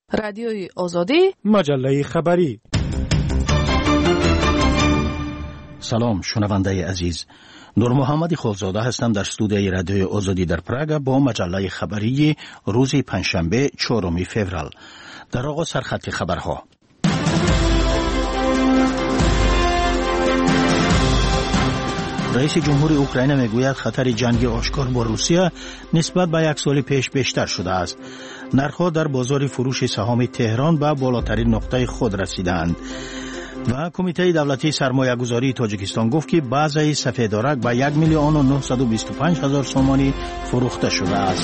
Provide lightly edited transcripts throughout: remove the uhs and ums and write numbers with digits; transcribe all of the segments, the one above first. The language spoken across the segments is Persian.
رادیوی آزادی، مجله خبری. سلام شنونده عزیز، نور محمد خالزاده هستم در استودیوی رادیوی آزادی در پراگ با مجله خبری روز پنجشنبه 4 فوریه. در آغاز سرخط خبرها. رئیس جمهور اوکراین میگوید خطر جنگی آشکار با روسیه نسبت به یک سال پیش بیشتر شده است. نرخ‌ها در بازار فروش سهام تهران به بالاترین نقطه خود رسیدند. و کمیته دولتی سرمایه‌گذاری تاجیکستان گفت که بعضی سفیدارک به 1,925,000 سومانی فروخته شده است.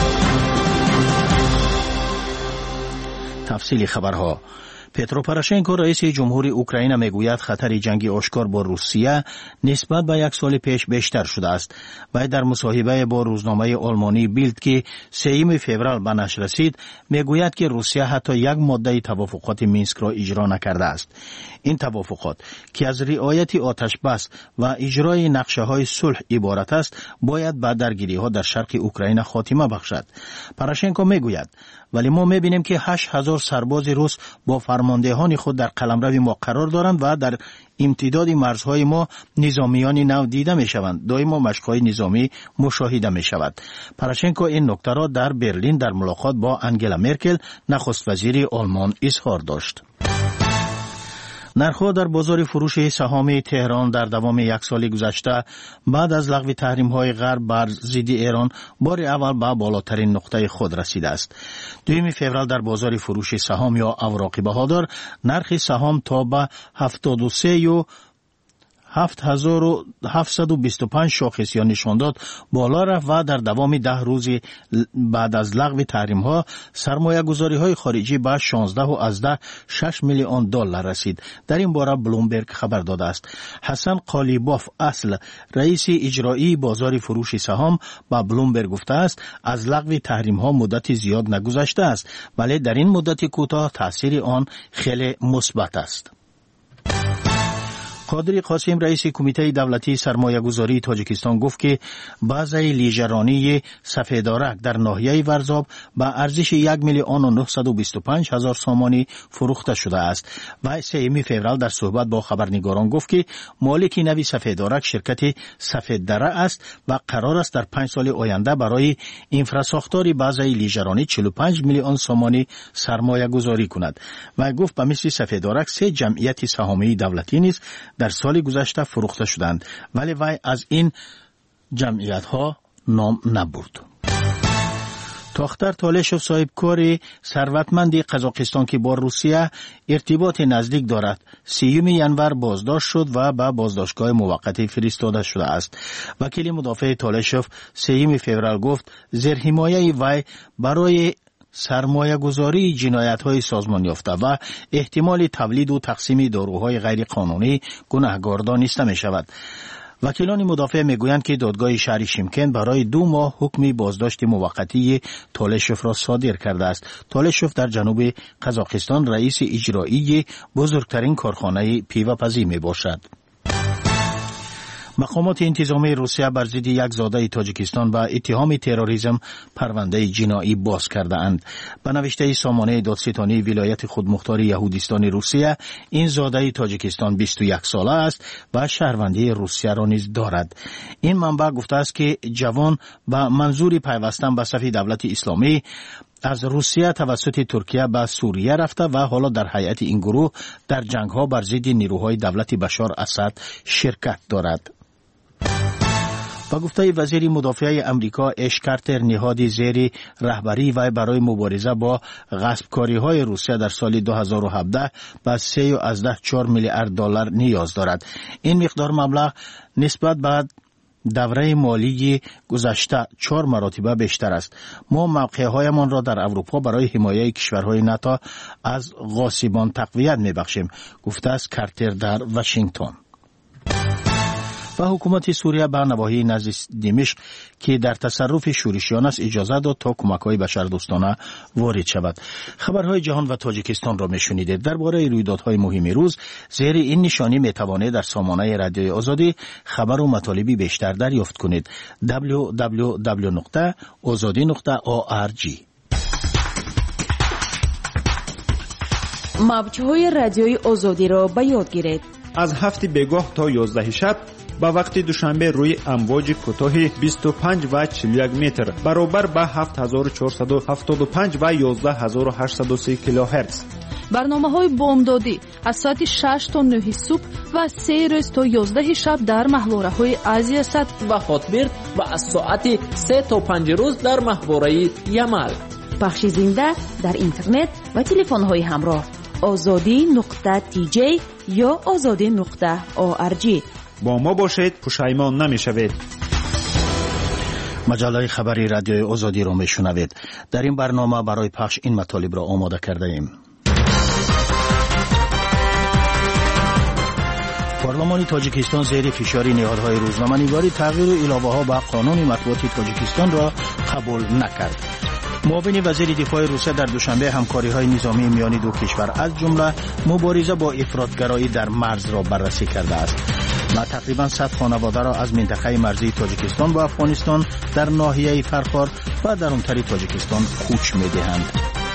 تفصیل خبرها. پترو پروشنکو رئیس جمهور اوکراین میگوید خطر جنگی آشکار با روسیه نسبت به یک سال پیش بیشتر شده است. و در مصاحبه با روزنامه آلمانی بیلد که 3 فوریه به نشر رسید میگوید که روسیه حتی یک ماده توافقات مینسک را اجرا نکرده است. این توافقات که از رعایت آتش بس و اجرای نقشه‌های صلح عبارت است باید به درگیری‌ها در شرق اوکراین خاتمه بخشد. پروشنکو میگوید ولی ما می‌بینیم که 8,000 سرباز روس با فرماندهان خود در قلمرو ما قرار دارند و در امتداد مرزهای ما نظامیان نو دیده می‌شوند. دائما مشق‌های نظامی مشاهده می‌شود. پروشنکو این نکته را در برلین در ملاقات با انگلا مرکل نخست وزیر آلمان اظهار داشت. نرخ‌ها در بازار فروش سهام تهران در دوام یک سال گذشته بعد از لغو تحریم‌های غرب بر ضد ایران بار اول به بالاترین نقطه خود رسیده است. 2 فوریه در بازار فروش سهام یا اوراق بهادار نرخ سهام تا به 73,725 شاخص یا نشان داد بالا رفت و در دوام 10 روز بعد از لغو تحریم ها سرمایه گذاری های خارجی به 16.6 میلیون دلار رسید. در این باره بلومبرگ خبر داده است. حسن قالیباف اصل رئیس اجرایی بازار فروش سهام با بلومبرگ گفته است از لغو تحریم ها مدت زیاد نگذشته است ولی در این مدت کوتاه تاثیر آن خیلی مثبت است. قادری قاسم رئیس کمیته دولتی سرمایه‌گذاری تاجیکستان گفت که بعضی لیژرانی سفیدارک در ناحیه ورزاب به ارزش 1,925,000 سومانی فروخته شده است. و 3 فوریه در صحبت با خبرنگاران گفت که مالک نوی سفیدارک شرکت سفیددره است و قرار است در 5 سال آینده برای انفراساختار بعضی لیژرانی 45 میلیون سومانی سرمایه گذاری کند. و گفت به مثل سفیدارک 3 جمعیت سهامی دولتی نیز در سال گذشته فروخته شدند ولی وی از این جمعیت ها نام نبرد. تاختر تالشوف صاحبکار ثروتمند قزاقستان که با روسیه ارتباط نزدیک دارد 3 ینور بازداشت شد و به بازداشتگاه موقتی فرستاده شده است. وکیل مدافع تالشوف 3 فوریه گفت زیرحمایه وی برای سرمایه گذاری جنایت های سازمان یافته و احتمال تولید و تقسیم داروهای غیر قانونی گناهکار دانسته می شود. وکیلان مدافع می گویند که دادگاه شهر شیمکن برای 2 ماه حکم بازداشت موقتی تالشوف را صادر کرده است. تالشوف در جنوب قزاقستان رئیس اجرایی بزرگترین کارخانه پیوه‌پزی می باشد. مقامات انتظامی روسیه بر ضد یک زاده تاجیکستان با اتهام تروریسم پرونده جنایی باز کرده اند. به نوشته سامانه دادستانی ولایت خودمختار یهودستان روسیه این زاده تاجیکستان 21 ساله است و شهروندی روسیه را نیز دارد. این منبع گفته است که جوان به منظور پیوستن به صف دولت اسلامی از روسیه توسط ترکیه به سوریه رفته و حالا در هیئت این گروه در جنگ‌ها بر ضد نیروهای دولت بشار اسد شرکت دارد. با گفته وزیر مدافع امریکا اش کارتر نهاد زیر رهبری و برای مبارزه با غصبکاری‌های روسیه در سال 2017 به 3.4 میلیارد دلار نیاز دارد. این مقدار مبلغ نسبت به دوره مالی گذشته 4 مرتبه بیشتر است. ما موقعهایمان را در اروپا برای حمایت کشورهای ناتو از غاصبان تقویت می‌بخشیم، گفته است کارتر در واشنگتن. و حکومت سوریه به نواحی نزد دمشق که در تصرف شورشیان است اجازه داد تا کمک‌های بشردوستانه وارد شود. خبرهای جهان و تاجیکستان را میشنیدید. درباره رویدادهای مهم روز زیر این نشانی میتوانید در سامانه رادیوی آزادی خبر و مطالبی بیشتر دریافت کنید. www.azadi.org. موج‌های رادیوی آزادی را به یاد گیرید. از 7 بگاه تا 11 شب با وقت دوشنبه روی امواج کوتاه 25 و 41 متر برابر با 7475 و 11830 کیلوهرتز. برنامه‌های بامدادی از ساعت 6 تا 9 صبح و 3 روز تا 11 شب در محوره‌های آسیا و خاطبرد و از ساعت 3 تا 5 روز در محوره یمل. پخش زنده در اینترنت و تلفن‌های همراه azadi.tj یا azadi.org. با ما باشید، پشیمان نمی‌شوید. مجله خبری رادیوی آزادی را میشنوید. در این برنامه برای پخش این مطالب را آماده کرده ایم. پارلمان تاجیکستان زیر فشار نهادهای روزنامه‌نگاری تغییر و علاوه‌ها به قانون مطبوعات تاجیکستان را قبول نکرد. معاون وزیر دفاع روسیه در دوشنبه همکاری‌های نظامی میان دو کشور از جمله مبارزه با افراطگرایی در مرز را بررسی کرده است. و تقریباً 100 خانواده را از منطقه مرزی تاجیکستان و افغانستان در ناحیه فرخار و درونتر تاجیکستان کوچ می‌دهند.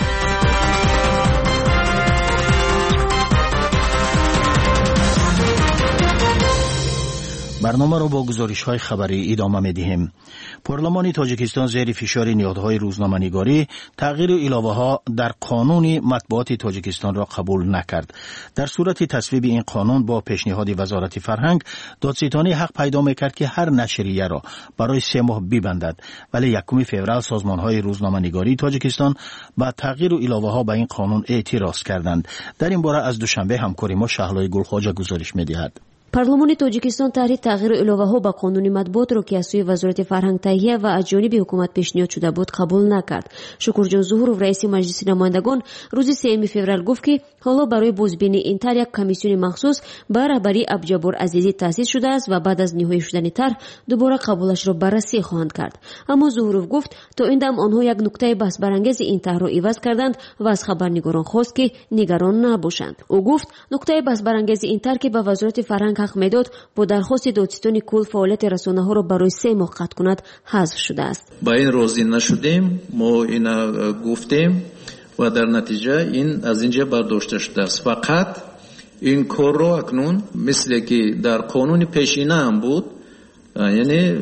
برنامه را با گزارش‌های خبری ادامه می‌دهیم. پارلمان تاجیکستان زیر فشار نهادهای روزنامه‌نگاری تغییر و علاوه‌ها در قانون مطبوعات تاجیکستان را قبول نکرد. در صورت تصویب این قانون با پیشنهاد وزارت فرهنگ، دادستانی حق پیدا می‌کرد که هر نشریه را برای 3 ماه ببندد، ولی 1 فوریه سازمان‌های روزنامه‌نگاری تاجیکستان با تغییر و علاوه‌ها به این قانون اعتراض کردند. در این باره از دوشنبه همکاری ما شهلای گلخواجه گزارش می‌دهد. پارلمان تاجیکستان طرح تغییر و علاوه‌ها به قانون مطبوعات را که از سوی وزارت فرهنگ تهیه و از جانب حکومت پیشنهاد شده بود قبول نکرد. شکرجان ظهورов رئیس مجلس نمایندگان روز 3 فوریه گفت که حالا برای بازبینی این طرح یک کمیسیون مخصوص به رهبری عبدالجبار عزیزی تأسیس شده است و بعد از نهایی شدن طرح دوباره قبولش را بررسی خواهند کرد. اما ظهورov گفت تا این دم آنها یک نکته بحث برانگیز این طرح را عوض کردند و از خبرنگاران خواست که نگران نباشند. او گفت نکته بحث برانگیز این طرح که به وزارت فرهنگ حق میداد با درخواست دادستانی کل فعالیت رسانه‌ها را برای 3 ماه قطع کند حذف شده است. با این راضی نشدیم، ما اینا گفتیم و در نتیجه این از اینجا برداشته شده است. فقط این کار رو اکنون مثل که در قانون پیشینه هم بود، یعنی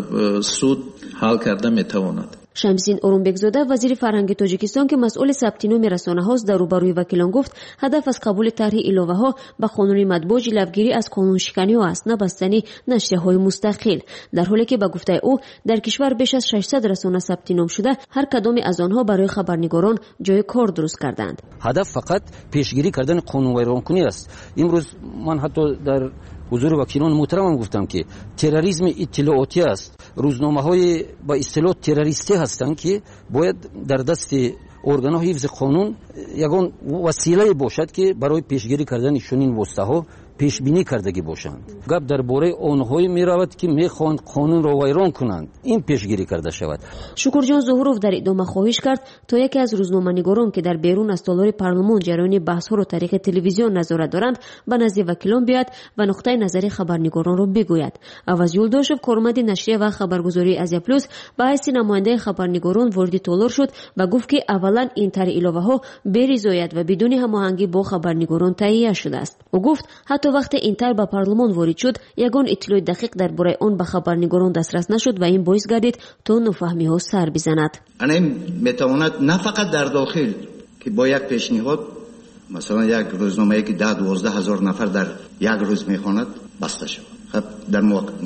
سود حل کرده میتواند. شمسین اورونبکزاده وزیر فرهنگ تاجیکستان که مسئول ثبت نام رسانه‌هاست در روبروی وکیلان گفت هدف از قبول طرح علاوه‌ها به قانون مطبوع جلوگیری از قانون شکنی‌ها است، نه بستن نشریه‌های مستقل. در حالی که به گفته او در کشور بیش از 600 رسانه ثبت نام شده، هر کدام از آنها برای خبرنگاران جای کار درست کردند. هدف فقط پیشگیری کردن قانون ویرانکنی است. امروز من حتی در حضور وکیلان محترمم گفتم که تروریسم اطلاعاتی است. روزنامه‌های با اصطلاح تروریستی هستند که باید در دست ارگان‌های حفظ قانون یگان وسیله باشد که برای پیشگیری کردن چنین واسطه‌ها پیش بینی کردگی باشند. گپ درباره آنهایی می‌رود که می‌خواهند قانون را ویران کنند، این پیشگیری کرده شود. شکرجان ظهورov در ادامه خواهش کرد تا یکی از روزنامه‌نگاران که در بیرون از تالار پارلمان جریان بحث‌ها را طریق تلویزیون نظارت دارند به نزد وکیلان بیاید و نقطه نظر خبرنگاران را بگوید. عوض یولداشov کارمند نشریه و خبرگزاری آزیا پلوس به حیث نماینده خبرنگاران وارد تالار شد و گفت که اولا این طرح علاوه‌ها بی رضایت و بدون هماهنگی با خبرنگاران تهیه شده است. او گفت حتی وقتی این طرح به پارلمان وارد شد یگان اطلاع دقیق درباره آن به خبرنگاران دسترس نشد و این باعث گردید تا نفهمی‌ها سر بزند. این میتواند نه فقط در داخل که با یک پیشنهاد مثلا یک روزنامه‌ای که 10-12 هزار نفر در یک روز میخواند بسته شود خب در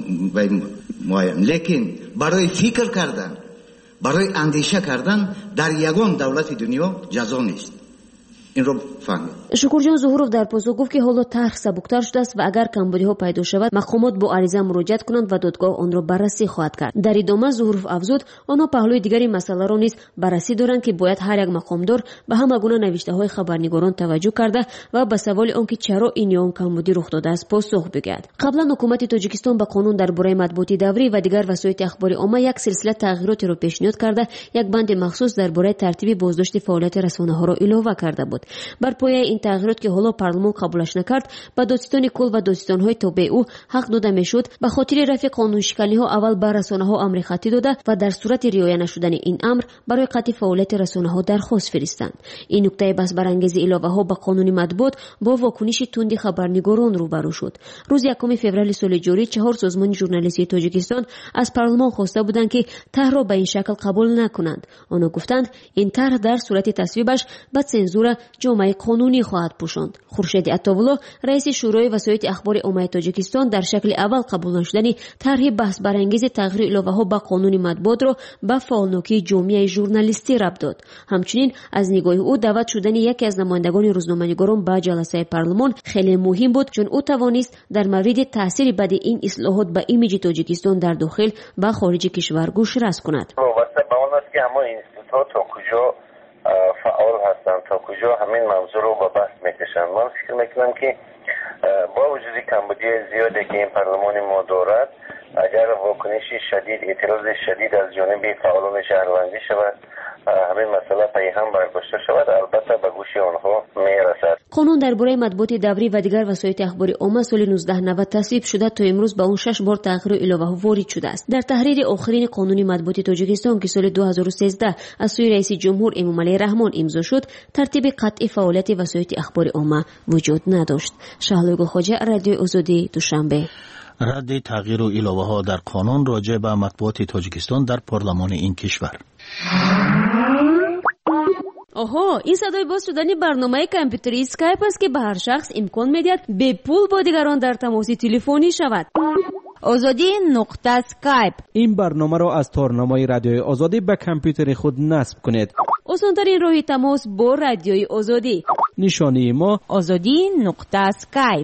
معین، لیکن برای فکر کردن، برای اندیشه کردن در یگان دولت دنیا جزا نیست. این رو فهمید. شکرجان ظهورov در پاسخ گفت که حالا طرح سبکتر شده است و اگر کمبودی‌ها پیدا شود مقامات با عریضه مراجعه کنند و دادگاه آن را بررسی خواهد کرد. در ادامه ظهورov افزود آنها پهلوی دیگری مسئله را نیز بررسی دارند که باید هر یک مقامدار به همه گونه نوشته‌های خبرنگاران توجه کرده و به سوال آنکه چرا این یا آن کمبودی رخ داده است پاسخ بگوید. قبلا حکومت تاجیکستان به قانون درباره مطبوعات دوری و دیگر وسایط اخباری عامه یک سلسله تغییراتی را پیشنهاد کرده، یک بند مخصوص درباره ترتیب بازداشت فعالیت رسانه‌ها را علاوه کرده بود. بر پایه این تغییرات که حالا پارلمان قبولش نکرد، به دادستان کل و دادستان‌های تابع او حق داده میشد به خاطر رفع قانونشکنی‌ها اول به رسانه‌ها امر خطی داده و در صورت رعایت نشدن این امر برای قطع فعالیت رسانه‌ها درخواست فرستند. این نکته بس برانگیز علاوه‌ها به قانون مطبوعات با واکنش تند خبرنگاران روبرو شد. روز 1 فوریه سال جاری 4 سازمان ژورنالیستی تاجیکستان از پارلمان خواسته بودند که طرح را به این شکل قبول نکنند. آنها گفتند این طرح در صورت تصویبش به سانسور جامعه قانونی خواهد پوشاند. خورشید عطاولا رئیس شورای وسایل اخبار عمومی تاجیکستان در شکل اول قبول نشدن طرح بحث برانگیز تغییر علاوه‌ها به قانون مطبوعات را به فعالنوکی جامعه ژورنالیستی ربط داد. همچنین از نگاه او دعوت شدن یکی از نمایندگان روزنامه‌نگاران به جلسه پارلمان خیلی مهم بود، چون او توانست در مورد تاثیر بد این اصلاحات به ایمیج تاجیکستان در داخل و خارج کشور گوشرس کند. واسه به اون است که اما اینستیتوت تا کجا فعال هستند، تا کجا همین موضوع رو به بحث میکشند. من فکر میکنم که با وجود کمبودی زیادی که این پارلمان ما دارد، اگر واکنش شدید، اعتراض شدید از جانب فعالان شهروندی شود، همین مسئله پی هم برداشته شود، البته به گوش آنها میرسد. قانون درباره مطبوعات داوری و دیگر وسایل اخبار عامه سال 1990 تصویب شده تا امروز به اون 6 بار تغییر و علاوه وارد شده است. در تحریر آخرین قانون مطبوعات تاجیکستان که سال 2013 از سوی رئیس جمهور امامعلی رحمان امضا شد، ترتیب قطع فعالیت وسایل اخبار عامه وجود نداشت. شهلا خواجه، رادیو آزادی، دوشنبه. رد تغییر و علاوه ها در قانون راجع به مطبوعات تاجیکستان در پارلمان این کشور. آها، این صدای باز شدن برنامه کامپیوتری اسکایپ است که به هر شخص امکان میدهد به پول با دیگران در تماس تلفنی شود. آزادی نقطه اسکایپ. این برنامه را از تارنمای رادیوی آزادی به کامپیوتر خود نصب کنید. آسان‌ترین راه تماس با رادیوی آزادی. نشانی ما آزادی نقطه اسکایپ.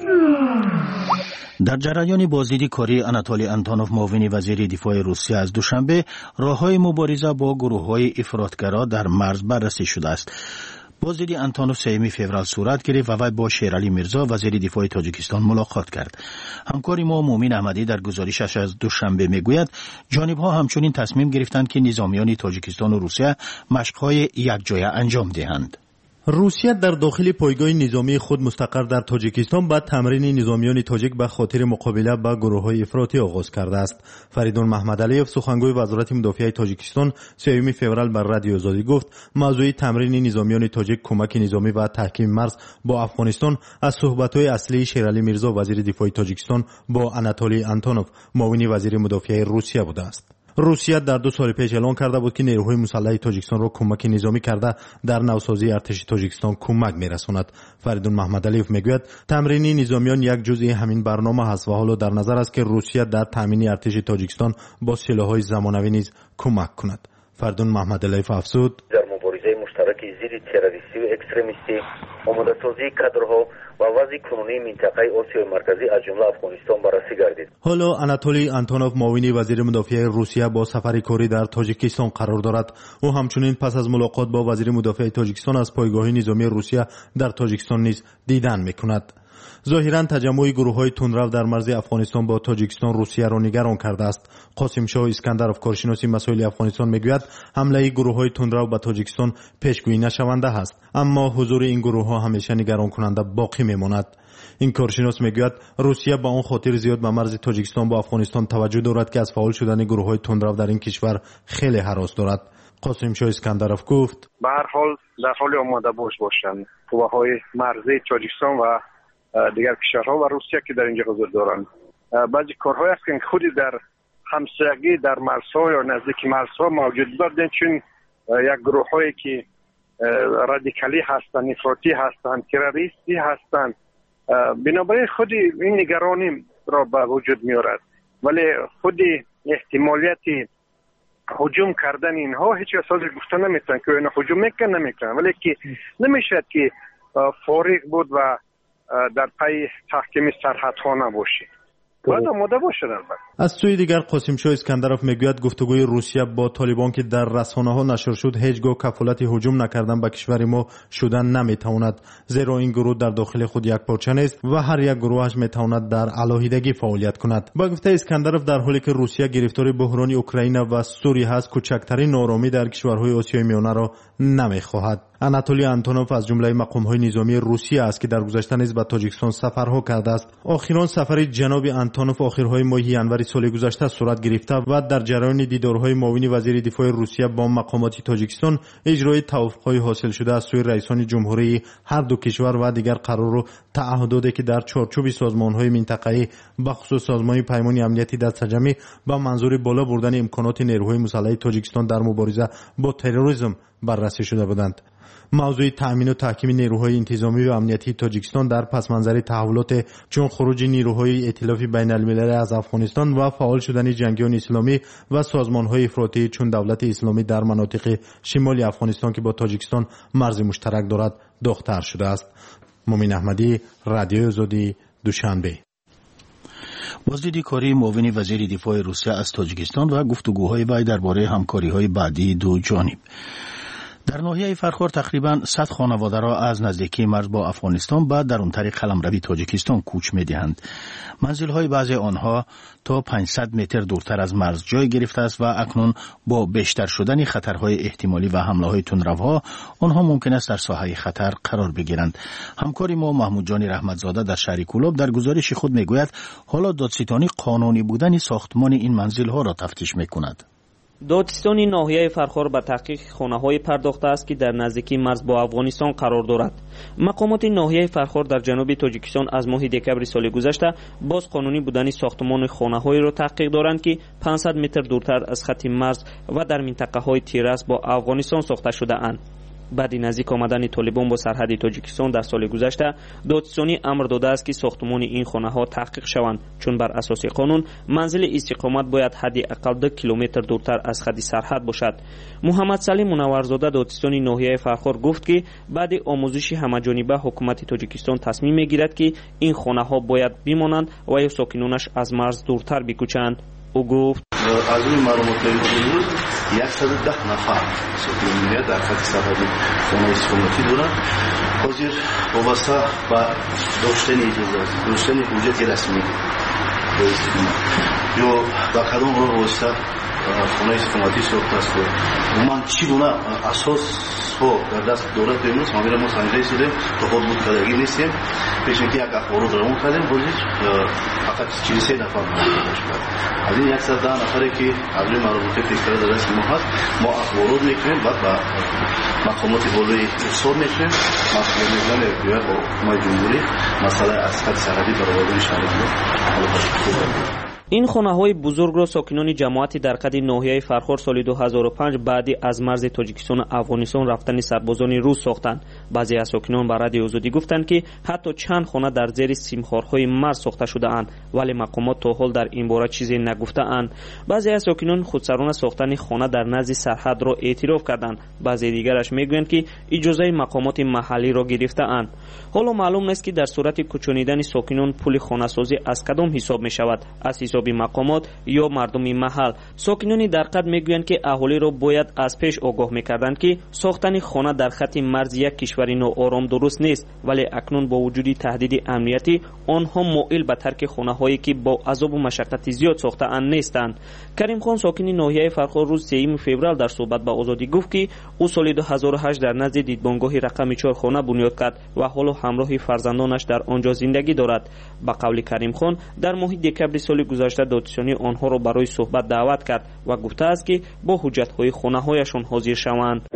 در جریان بازدید کاری آناتولی آنتونوف معاون وزیر دفاع روسیه از دوشنبه راه‌های مبارزه با گروه‌های افراطگرا در مرز بررسی شده است. بازدید آنتونوف 3 فوریه صورت گرفت و وی با شیرعلی میرزا وزیر دفاع تاجیکستان ملاقات کرد. همکار ما مومن احمدی در گزارشش از دوشنبه میگوید جانب‌ها همچنین تصمیم گرفتند که نظامیان تاجیکستان و روسیه مشق‌های یکجایه انجام دهند. روسیه در داخل پایگاه نظامی خود مستقر در تاجیکستان با تمرین نظامیان تاجیک به خاطر مقابله با گروه‌های افراطی آغاز کرده است. فریدون محمدعلیف سخنگوی وزارت مدافع تاجیکستان 3 فوریه بر رادیو آزادی گفت موضوع تمرین نظامیان تاجیک کمک نظامی و تحکیم مرز با افغانستان از صحبت‌های اصلی شیرعلی میرزا وزیر دفاع تاجیکستان با آناتولی آنتونوف معاون وزیر مدافع روسیه بوده است. روسیه در 2 سال پیش اعلام کرده بود که نیروهای مسلح تاجیکستان را کمک نظامی کرده در نوسازی ارتش تاجیکستان کمک می‌رساند. فریدون محمدعلیف میگوید تمرین نظامیان یک جزئی همین برنامه است و حالا در نظر است که روسیه در تامین ارتش تاجیکستان با سلاح‌های زمانوی نیز کمک کند. فریدون محمدعلیف افزود در مبارزه مشترک ضد تروریستی و اکستریمیستی، آماده‌سازی کادرها و وضع کنونی منطقه آسیای مرکزی از جمله افغانستان بررسی گردید. حالا آناتولی آنتونوف معاون وزیر مدافع روسیه با سفر کاری در تاجیکستان قرار دارد. او همچنین پس از ملاقات با وزیر مدافع تاجیکستان از پایگاه نظامی روسیه در تاجیکستان نیز دیدن می‌کند. ظاهراً تجمع گروه‌های تندرو در مرز افغانستان با تاجیکستان روسیه را نگران کرده است. قاسم شاه اسکندرов کارشناس مسائل افغانستان میگوید حمله گروه‌های تندرو به تاجیکستان پیشگویی نشونده است، اما حضور این گروه‌ها همیشه نگران کننده باقی میماند. این کارشناس میگوید روسیه با اون خاطر زیاد به مرز تاجیکستان با افغانستان توجه دارد که از فعال شدن گروه‌های تندرو در این کشور خیلی هراس دارد. قاسم شاه اسکندرov گفت به هر حال در حال آماده باشند قوه‌های مرزی تاجیکستان و دیگر کشورها و روسیه که در اینجا حضور دارند. بعضی کارهای است که خودی در همسایگی در مرزها یا نزدیک مرزها موجود بودند، چون یک گروه‌هایی که رادیکالی هستند، افراطی هستند، تروریستی هستند، بنابراین خودی این نگرانی را به وجود میارد، ولی خودی احتمالیت هجوم کردن اینها هیچ اساس گفته نمیتونن که اینا هجوم میکنن نمیکنن، ولی که نمیشد که فارغ بود و در پای تحکیم سرحدها نباشید. باید آماده باشن. البته از سوی دیگر قاسمشاه اسکندرов میگوید گفتگوی روسیه با طالبان که در رسانه‌ها نشر شد هیچگاه کفالت هجوم نکردن به کشور ما شدن نمیتواند، زیرا این گروه در داخل خود یک پارچه نیست و هر یک گروهش میتواند در علاهیدگی فعالیت کند. با گفته اسکندرов در حالی که روسیه گرفتار بحران اوکراین و سوریه است، کوچکترین نارامی در کشورهای آسیای میانه را نمیخواهد. آناتولی آنتونوف از جمله مقام‌های نظامی روسیه است که در گذشته نیز به تاجیکستان سفرها کرده است. آخرین سفر جناب آنتونوف آخرهای ماه ینور سال گذشته صورت گرفته و در جریان دیدارهای معاون وزیر دفاع روسیه با مقامات تاجیکستان اجرای توافق‌های حاصل شده از سوی رئیسان جمهوری هر دو کشور و دیگر قرار و تعهداتی که در چارچوب سازمان‌های منطقه‌ای بخصوص سازمان پیمان امنیتی دستجمعی با منظور بالا بردن امکانات نیروهای مسلح تاجیکستان در مبارزه با تروریسم بررسی شده بودند. موضوع تأمین و تحکیم نیروهای انتظامی و امنیتی تاجیکستان در پس منظر تحولات چون خروج نیروهای ائتلاف بین المللی از افغانستان و فعال شدن جنگیان اسلامی و سازمانهای افراطی چون دولت اسلامی در مناطق شمال افغانستان که با تاجیکستان مرز مشترک دارد داغ‌تر شده است. مومن احمدی، رادیو آزادی، دوشنبه. بازدید کاری معاون وزیر دفاع روسیه از تاجیکستان و گفتگوهای وی درباره همکاری‌های بعدی دو جانب. در ناحیه فرخار تقریباً 100 خانواده را از نزدیکی مرز با افغانستان به درونتر قلمروی تاجیکستان کوچ می‌دهند. منزل‌های بعضی آنها تا 500 متر دورتر از مرز جای گرفته است و اکنون با بیشتر شدن خطرهای احتمالی و حمله‌های تندروها آنها ممکن است در ساحه خطر قرار بگیرند. همکار ما محمود جان رحمتزاده در شهر کولاب در گزارش خود می‌گوید حالا دادستانی قانونی بودن ساختمان این منزل‌ها را تفتیش می‌کند. دادستان ناحیه فرخار به تحقیق خانه‌های پرداخته است که در نزدیکی مرز با افغانستان قرار دارد. مقامات ناحیه فرخار در جنوب تاجیکستان از ماه دکبر سال گذشته باز قانونی بودن ساختمان خانه‌هایی را تحقیق دارند که 500 متر دورتر از خط مرز و در منطقه‌های تیراس با افغانستان ساخته شده اند. بعد نزدیک آمدن طالبان با سرحد تاجیکستان در سال گذشته دادستانی امر داده است که ساختمان این خانه‌ها تحقیق شوند، چون بر اساس قانون منزل استقامت باید حداقل 2 کیلومتر دورتر از خط سرحد باشد. محمد سلیم منورزاده دادستانی ناحیه فرخار گفت که بعد آموزش همه‌جانبه حکومت تاجیکستان تصمیم میگیرد که این خانه‌ها باید بمانند و یا ساکنانش از مرز دورتر بکوچند. او گفت از این معلومات امروز 110 نفر ساکن در خط سرحدی خانه استقامتی دارند. حاضر وابسته به داشتن حجت رسمی یا به کدام راه وابسته خانه استقامتی ساخته است و من چی گونه اساس ها در دست دولت امروز ما سنجیده شدیم تا خود بود کردگی نیستیم. پیش اینکه یک اخبارات را کردیم فقط 43 نفر از این 110 نفری که از روی مربوطه فکر در دست ما هست ما اخبارات میکنیم، بعد به مقامات بالای ارسال میکنیم. مسئله میکنیم باید با حکومت جمهوری مسئله از خط سرحدی برآوردن شهر این خانه‌های بزرگ را ساکنان جماعت در قد ناحیه فرخار سال 2005 بعد از مرز تاجیکستان افغانستان رفتن سربازان روس ساختند. بعضی از ساکنان به رادیو آزادی گفتند که حتی چند خانه در زیر سیمخوارهای مرز ساخته شده اند، ولی مقامات تا حال در این باره چیزی نگفته اند. بعضی از ساکنان خودسرانه ساختن خانه در نزد سرحد را اعتراف کردند. بعضی دیگرش میگویند که اجازه مقامات محلی را گرفته اند. حالا معلوم نیست که در صورت کوچانیدن ساکنان پول خانه سازی از کدام حساب می شود، از حساب مقامات یا مردم محل. ساکنان در قد میگویند که اهالی را باید از پیش آگاه میکردند که ساختن خانه در خط مرز یک کشور ناآرام درست نیست، ولی اکنون با وجود تهدید امنیتی آنها مایل به ترک خانه هایی که با عذاب و مشقت زیاد ساخته اند نیستند. کریم خان ساکن ناحیه فرخار روز 3 فوریه در صحبت با آزادی گفت که او سال 2008 در نزد دیدبانگاه رقم 4 خانه بنیاد کرد و حالا همراه فرزندانش در آنجا زندگی دارد. با قول کریم خان در ماه دکبر سال گذشته دادستانی آنها را برای صحبت دعوت کرد و گفته است که با حجت‌های خانه‌هایشان حاضر شوند.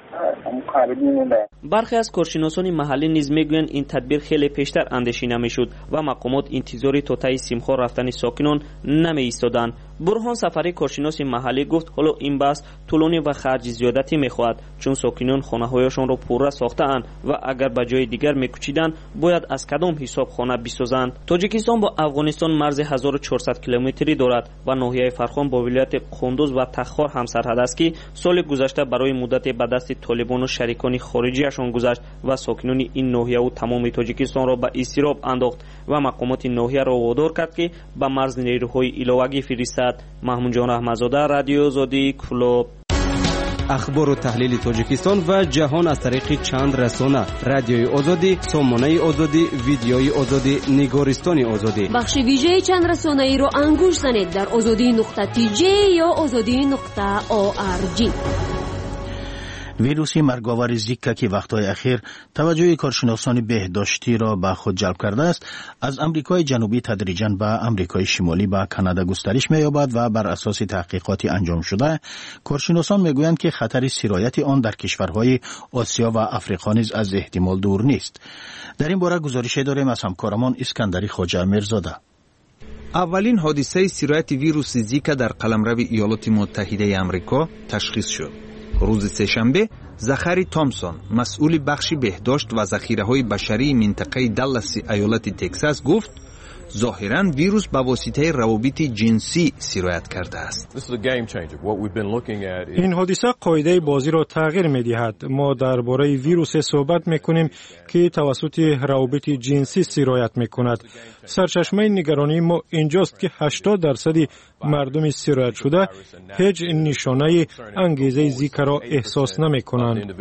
برخی از کارشناسان محلی نیز میگویند این تدبیر خیلی پیشتر اندیشیده میشد و مقامات انتظار توطئه سیمخوار رفتن ساکنان نمی ایستادند. برهان سفری کارشناس محلی گفت حالا این بحث طولانی و خرج زیادتی میخواهد، چون ساکنان خانه‌هایشان را پوره ساخته‌اند و اگر به جای دیگر میکوچیدند باید از کدام حساب خانه بسازند. تاجیکستان با افغانستان مرز 1400 کیلومتری دارد و ناحیه فرخان با ولایت قندوز و تخار همسرحد است که سال گذشته برای مدت به دست طالبان و شریکان خارجیشان گذشت و ساکنان این ناحیه و تمام تاجیکستان را به اضطراب انداخت و مقامات ناحیه را وادار کرد که به مرز نیروهای ایلاوگی فرستد. محمود جان احمدزاده، رادیو آزادی، کلوب. اخبار و تحلیل تاجیکستان و جهان از طریق چند رسانه: رادیوی آزادی، سامانه آزادی، ویدیوی آزادی، نگارستان آزادی. بخش ویژه چند رسانه ای را انگوش زنید در azadi.tj یا azadi.org. ویروس مرگاور زیکا که وقتهای اخیر توجه کارشناسان بهداشتی را به خود جلب کرده است، از امریکای جنوبی تدریجاً به امریکای شمالی و کانادا گسترش می‌یابد و بر اساس تحقیقاتی انجام شده کارشناسان میگویند که خطر سرایت آن در کشورهای آسیا و افریقا نیز از احتمال دور نیست. در این باره گزارشی داریم از همکارمان اسکندری خواجه میرزاده. اولین حادثه سرایت ویروس زیکا در قلمرو ایالات متحده آمریکا تشخیص شد. روز سه‌شنبه زخری تامسون، مسئول بخش بهداشت و ذخیره‌های بشری منطقه دالاس ایالت تگزاس گفت ظاهراً ویروس به واسطه روابط جنسی سرایت کرده است. این حادثه قاعده بازی را تغییر می‌دهد. ما درباره ویروس صحبت می‌کنیم که توسط روابط جنسی سرایت می‌کند. سرچشمه نگرانی ما اینجاست که 80% مردم سرایت شده هیچ نشانه انگیزه زیکا را احساس نمی‌کنند.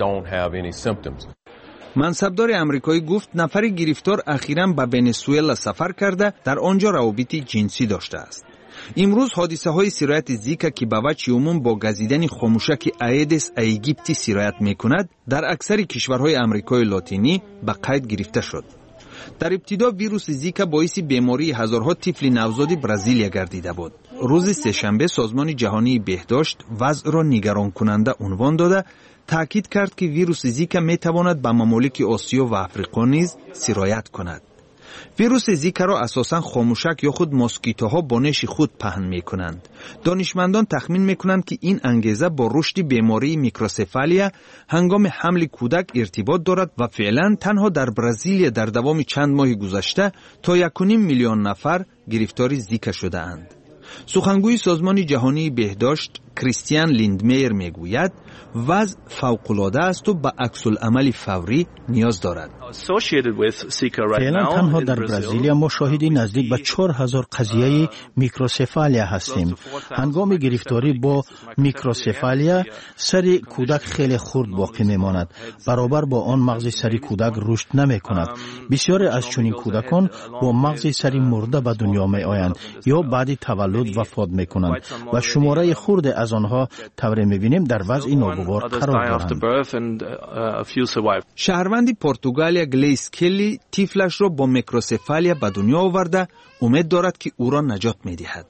منصبدار امریکایی گفت نفر گرفتار اخیراً به ونزوئلا سفر کرده در آنجا روابط جنسی داشته است. امروز حادثه های سرایت زیکا که به وجه عموم با گزیدن خموشک ایدس ایگیپتی سرایت می کند در اکثر کشورهای امریکای لاتینی به قید گرفته شد. در ابتدا ویروس زیکا باعث بیماری هزارها طفل نوزاد برزیلیا گردیده بود. روز سه‌شنبه سازمان جهانی بهداشت وضع را نگران کننده عنوان داده تأکید کرد که ویروس زیکا می تواند به ممالک آسیا و افریقا نیز سرایت کند. ویروس زیکا را اساساً خاموشک یا خود مسکیتوها با نش خود پهن می کنند. دانشمندان تخمین می کنند که این انگیزه با رشد بیماری میکروسفالیا هنگام حمل کودک ارتباط دارد و فعلاً تنها در برزیلیا در دوام چند ماه گذشته تا 1.5 میلیون نفر گرفتار زیکا شده اند. سخنگوی سازمان جهانی بهداشت کریستیان لیندمیر میگوید وضع فوق‌العاده است و به عکس‌العمل فوری نیاز دارد. فعلا تنها در برزیلیا ما شاهدی نزدیک به 4000 قضیه میکروسفالیا هستیم. هنگام گرفتاری با میکروسفالیا سر کودک خیلی خرد باقی میماند. برابر با آن مغز سر کودک رشد نمی کند. بسیاری از چنین کودکان با مغز سر مرده به دنیا می آیند یا بعد تولد وفات می کنند و شماره خرد از آنها طوری می بینیم در وضع ناگوار قرار دارند. شهروند پرتغالیا گلیس کلی طفلش را با میکروسفالیا به دنیا آورده امید دارد که او را نجات می دهد.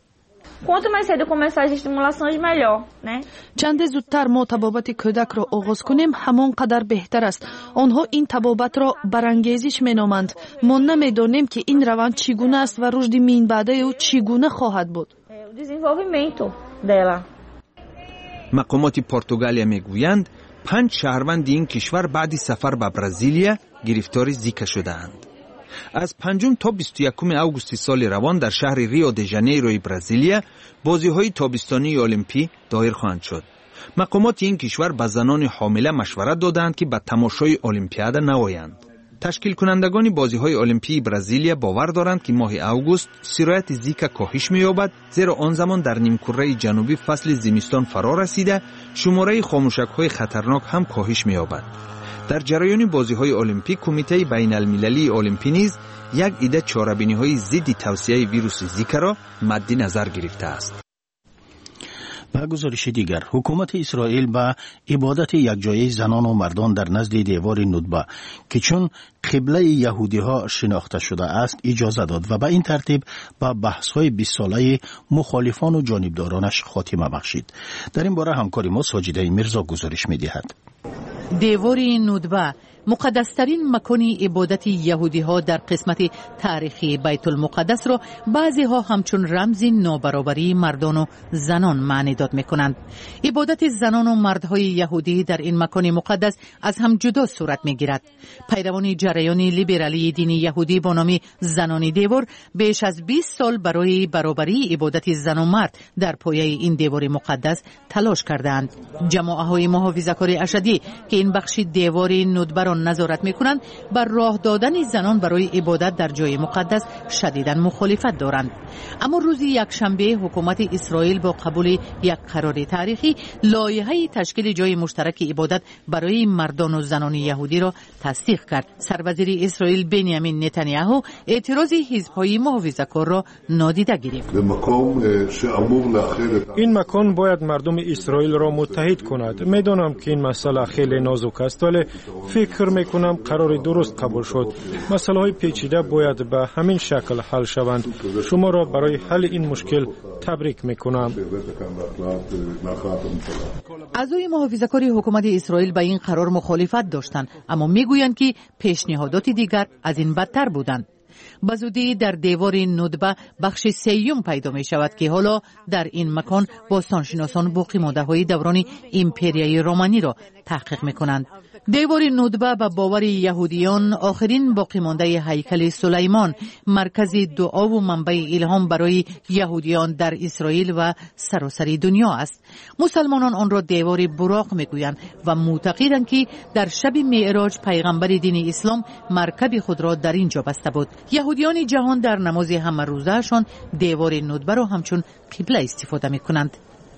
چند زودتر ما تبابت کودک را آغاز کنیم همان قدر بهتر است. آنها این تبابت را برانگیزش مینامند. ما نمیدانیم که این روند چگونه است و رشد من بعده او چگونه خواهد بود. مقامات پرتغالیا میگویند 5 شهروند این کشور بعد سفر به برزیلیا گرفتار زیکا شده‌اند. از 5 تا 21 اوگوست سال روان در شهر ریو د ژانیروی برزیلیا بازی‌های تابستانی المپی دایر خواهند شد. مقامات این کشور به زنان حامله مشورت دادند که به تماشای المپیاد نآیند. تشکیل کنندگان بازی‌های المپی برزیلیا باور دارند که ماه اوگوست سرایت زیکا کاهش می‌یابد، زیرا آن زمان در نیمکره جنوبی فصل زمستان فرا رسیده شماره خاموشک‌های خطرناک هم کاهش می‌یابد. در جریان بازی‌های المپیک کمیته بین‌المللی المپی نیز یک عده چاره‌بینی‌های ضد توسعه ویروس زیکا را مد نظر گرفته است. و گزارش دیگر، حکومت اسرائیل به عبادت یکجایی زنان و مردان در نزد دیوار ندبه که چون قبله یهودی ها شناخته شده است اجازه داد و به این ترتیب به بحث های 20 ساله مخالفان و جانبدارانش خاتمه بخشید. در این باره همکاری ما ساجده میرزا گزارش می دهد. دیوار ندبه مقدسترین مکان عبادت یهودی ها در قسمت تاریخی بیت المقدس را بعضی ها همچون رمز نابرابری مردان و زنان معنی داد می کنند. عبادت زنان و مردهای یهودی در این مکان مقدس از هم جدا صورت می گیرد. پیروان جریان لیبرالی دینی یهودی با نام زنان دیوار بیش از 20 سال برای برابری عبادت زن و مرد در پایه این دیوار مقدس تلاش کردند. جماعه های محافظه‌کار اشدی که این بخش دیوار ندبه نظارت می‌کنند بر راه دادن زنان برای عبادت در جای مقدس شدیداً مخالفت دارند. اما روز یکشنبه حکومت اسرائیل با قبول یک قرار تاریخی لایحه تشکیل جای مشترک عبادت برای مردان و زنان یهودی را تصدیق کرد. سروزیر اسرائیل بنیامین نتانیاهو اعتراض حزب‌های محافظه‌کار را نادیده گرفت. این مکان باید مردم اسرائیل را متحد کند. میدانم که این مسئله خیلی نازک است ولی فکر میکنم قرار درست قبول شد. مسئله های پیچیده باید به همین شکل حل شوند. شما را برای حل این مشکل تبریک میکنم. اعضای محافظه‌کار حکومت اسرائیل به این قرار مخالفت داشتند، اما میگویند که پیشنهادات دیگر از این بدتر بودند. بزودی در دیوار ندبه بخش سیوم پیدا می شود که حالا در این مکان باستانشناسان باقی مانده های دوران امپریای رومانی را تحقیق می کنند. دیوار ندبه به باور یهودیان آخرین باقی مانده هیکل سلیمان، مرکز دعا و منبع الهام برای یهودیان در اسرائیل و سراسر دنیا است. مسلمانان آن را دیوار براق میگویند و معتقدند که در شب معراج پیغمبر دین اسلام مرکب خود را در اینجا بسته بود. یهودیان جهان در نماز همه روزهشان دیوار ندبه را همچون قبله استفاده میکنند.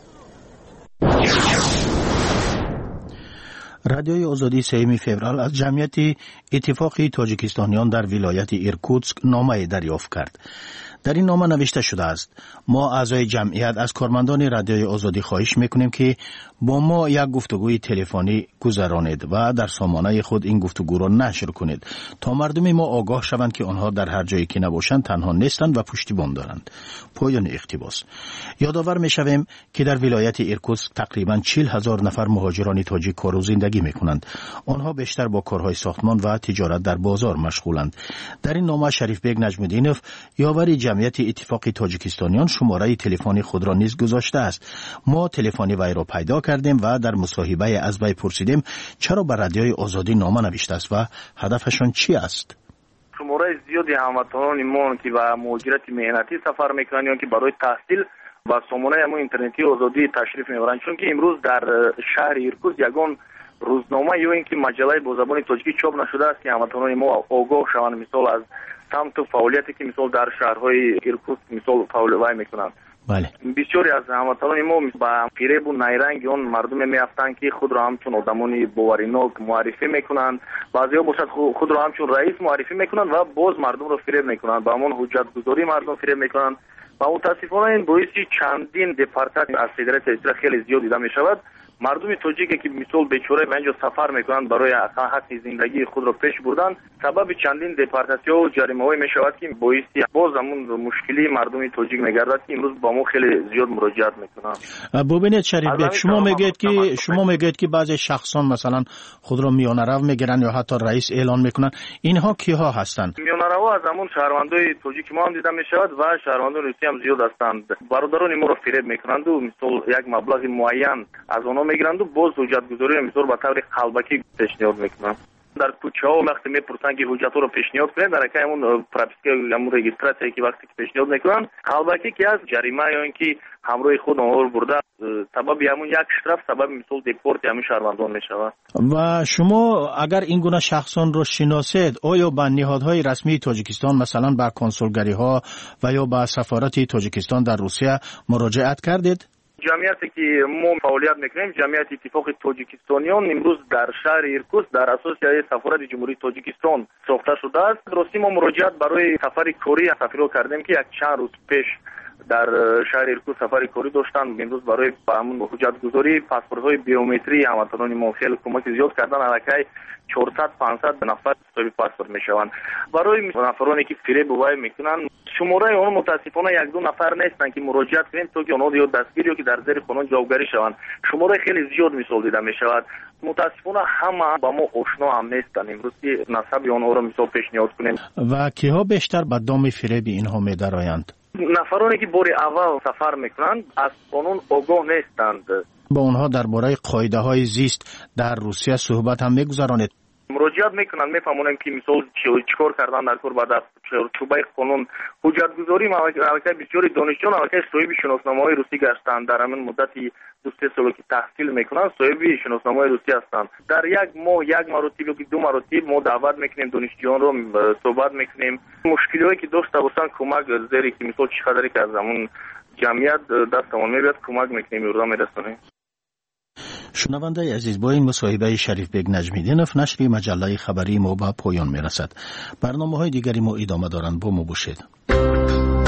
رادیوی آزادی 3 فوریه از جمعیت اتفاق تاجیکستانیان در ولایت ایرکوتسک نامه دریافت کرد. در این نامه نوشته شده است: ما اعضای جمعیت از کارمندان رادیوی آزادی خواهش میکنیم که با ما یک گفتگوی تلفنی گذرانید و در سامانه خود این گفتگو را نشر کنید تا مردم ما آگاه شوند که آنها در هر جایی که نباشند تنها نیستند و پشتیبان دارند. پایان اقتباس. یادآور میشویم که در ولایت ایرکوتسک تقریباً 40,000 نفر مهاجران تاجیک کار و زندگی میکنند. آنها بیشتر با کارهای ساختمان و تجارت در بازار مشغولند. در این نامه شریف بیگ نجم‌الدینوف یاور جمعیت اتفاق تاجیکستانیان شماره تلفنی خود را نیز گذاشته است. ما تلفنی وی را پیدا کردیم و در مصاحبه از وی پرسیدیم چرا به رادیوی آزادی نامه نوشته است و هدفشان چی است. شماره زیادی هموطنان ما که به مهاجرت مهنتی سفر میکنند یا که برای تحصیل و سامانه همون اینترنتی آزادی تشریف میبرند، چون که امروز در شهر ایرکوتسک یگان روزنامه یا اینکه مجله با زبان تاجیکی چاپ نشده است که هموطنان ما آگاه شوند مثال از سمت و فعالیتی که مثال در شهرهای ایرکوتسک مثال فعالیت میکنند. بله. بسیاری از هموطنان ما با فریب و نیرنگ اون مردم میافتند که خود را همچون آدمانی باوریناک معرفی میکنند. بعضیا باشد خود را همچون رئیس معرفی میکنند و باز مردم را فریب میکنند، با همون حجت گذاری مردم فریب میکنند و متاسفانه این باعث چندین دپارتمان از سیگارت اجرا خیلی زیاد دیده میشود. مردم تاجیکی که مثال بیچاره به اینجا سفر میکنند برای حق زندگی خود را پیش بردن، سبب چندین دپارتاسیون و جریمه‌های میشود که باعث باز همون مشکلی مردم تاجیک میگردد که امروز با ما خیلی زیاد مراجعت میکنند. ببینید شریف بیگ، شما میگید که بعضی شخصان مثلا خود را میانه رو میگیرن یا حتی رئیس اعلان میکنن، اینها کیها هستند؟ میانه رو از همون شهروندای تاجیک ما هم دیده میشود و شهروندان روسی هم زیاد هستند. برادران ما را فریب میکنند و مثال یک مبلغ معین از اونها میگیرند و باز حجت گذاری مثال با طور قلبکی پیشنهاد میکنند. در کوچه ها وقتی میپرسن که حجت رو پیشنهاد کنید، در که همون پراپسکا همون رجیستراسی که وقتی که پیشنهاد میکنن قلبکی که از جریمه یا اینکه همراه خود اونها برده سبب همون یک اشتراف سبب مثال دیپورت همون شهروندان میشود. و شما اگر این گونه شخصان رو شناسید، آیا به نهادهای رسمی تاجیکستان مثلا به کنسولگری ها و یا به سفارت تاجیکستان در روسیه مراجعت کردید؟ جمعیتی که ما فعالیت میکنیم، جمعیت اتفاق تاجیکستانیان امروز در شهر ایرکوتسک در اساس سفارت جمهوری تاجیکستان ساخته شده است. راستی ما مراجعت برای سفر کاری سفری کردیم که یک چند روز پیش در شهر ایرکوت سفر کاری داشتند. امروز برای همون حجت گذاری پاسپورت های بیومتری هموطنان ما خیلی کمک زیاد کردن. الکی 400-500 نفر صاحب پاسپورت میشوند. برای نفرانی که فریب وای میکنن شماره اون متاسفانه 1-2 نفر نیستن که مراجعت کنیم تا که اونها یا دستگیر یا که در زیر قانون جوابگری شوند. شماره خیلی زیاد مثال دیده میشود. متاسفانه همه با ما آشنا هم نیستن. امروز که نسب اونها رو مثال پیشنهاد کنیم. و کیها بیشتر به دام فریب اینها می‌درآیند؟ نفرانی که بار اول سفر میکنند از قانون آگاه نیستند. با اونها درباره قاعده‌های زیست در روسیه صحبت هم می‌گذرانید؟ مراجعت میکنن میفهمونن که مثال چیکار کردن در کار بعد چوبه قانون حجت گذاری البته بسیاری دانشجویان البته صاحب شناسنامه‌های روسی گشتند. در همین مدتی 2-3 سال که تحصیل میکنن صاحب شناسنامه‌های روسی هستند. در یک ماه یک مرتبه یا 2 مرتبه ما دعوت میکنیم دانشجویان رو صحبت میکنیم مشکلاتی که داشته باشن کمک زیری که مثال چقدری که از همون جمعیت دستمون میاد کمک میکنیم و میرسونیم. شنونده عزیز، با این مصاحبه شریف بیگ نجمیدینوف نشر مجله خبری ما به پایان میرسد. برنامه‌های دیگری ما ادامه دارند. با ما باشید.